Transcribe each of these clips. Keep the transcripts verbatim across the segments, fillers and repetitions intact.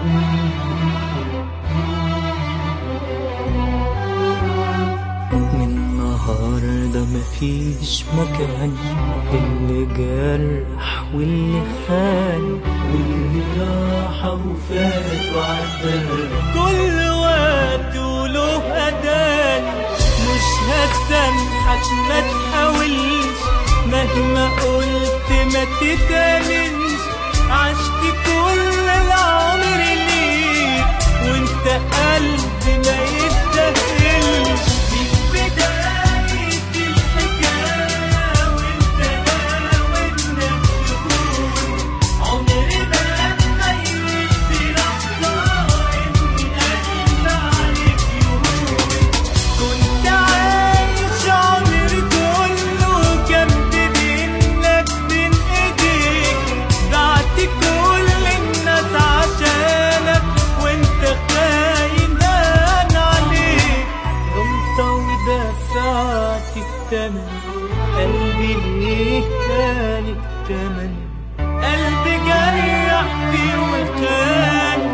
النهاردة مفيش مكان اللي جرح واللي خان واللي راح وفات وعدى، كل وقت وله أذان. مش هسامحك ما تحاولش، مهما قلت ما تتامنش. عشت كل العمر ليك وانت قلبي ما يستاهلش. قلبي ليه كان التمن، قلبي جرح في مكان.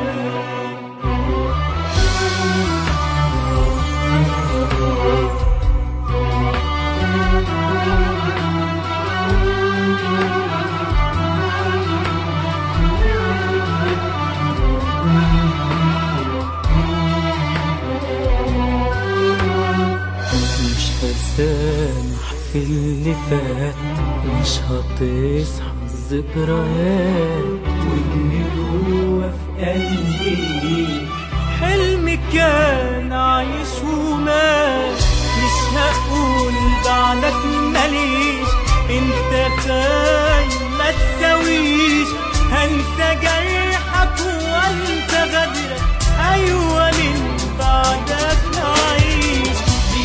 مش هسامح في اللي فات، مش هتصحى الذكريات. واللي جوا في قلبي حلمي كان عايش ومات. مش هقول بعدك ماليش، انت خاين ما تساويش. هنسى جرحك وانسى غدرك، ايوه من بعدك نعيش.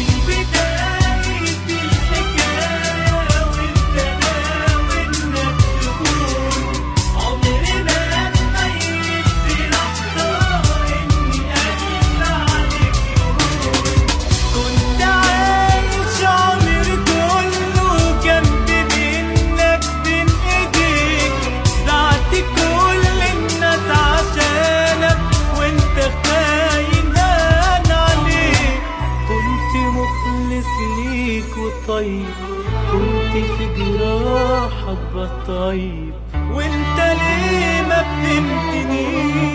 طيب كنت في جراحك بطيب، وانت ليه ما فهمتنيش؟